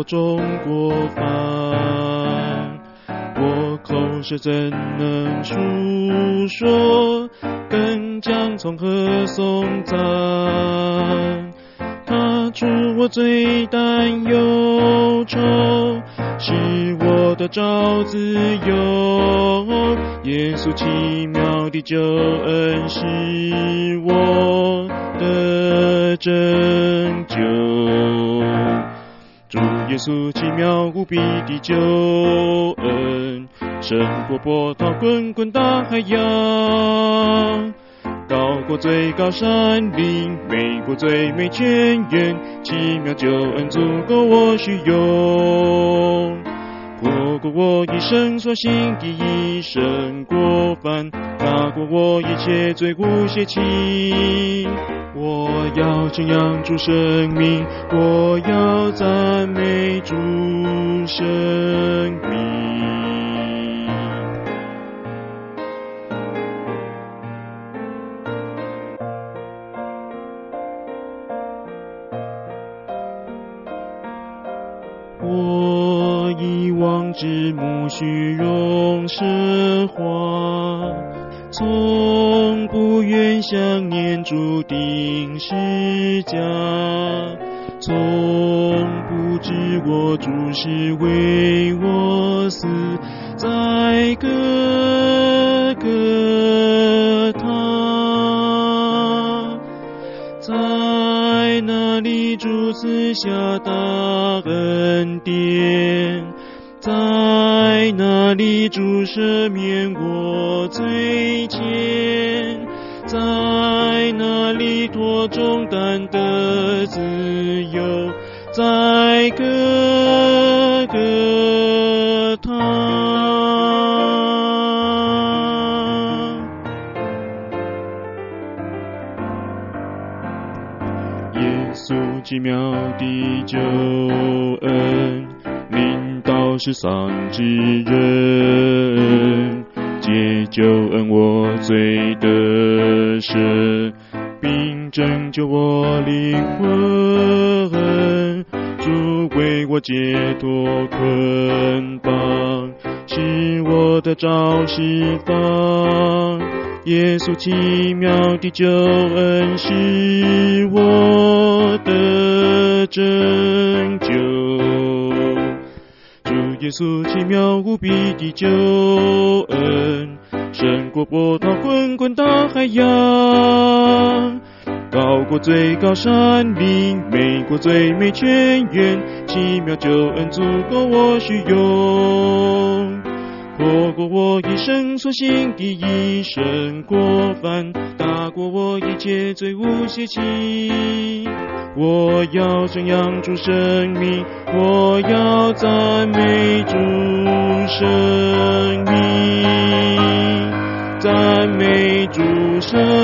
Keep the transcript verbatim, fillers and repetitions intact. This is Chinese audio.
中过犯，我口舌怎能述说，更将从何颂赞？他除我罪担忧愁，使我得着自由。耶稣奇妙的救恩是我的拯救，主耶稣奇妙无比的救恩，胜过波涛滚滚大海洋，高过最高山岭，美过最美泉源，奇妙救恩足够我需用，活过我一生所行的一生过犯，大过我一切罪无邪气。我要称扬主生命，我要赞美主生命。我以往之目虚荣奢华，从不愿想念主定十架，从不知我主是为我死在各各他，在那里主赐下大恩典，在那里主赦免我罪愆，在那里脱重担的自由，在各各他。耶稣奇妙的救恩，领导世上之人，借救恩我罪得赦，并拯救我灵魂，主为我解脱捆绑，使我得着释放。耶稣奇妙的救恩是我的拯救，主耶稣奇妙无比的救恩，胜过波涛滚滚大海洋，高过最高山岭，美过最美泉源，奇妙救恩足够我需用，活过我一生所行的一生过犯，大过我一切罪无邪气。我要称扬主生命，我要赞美主生命，赞美主生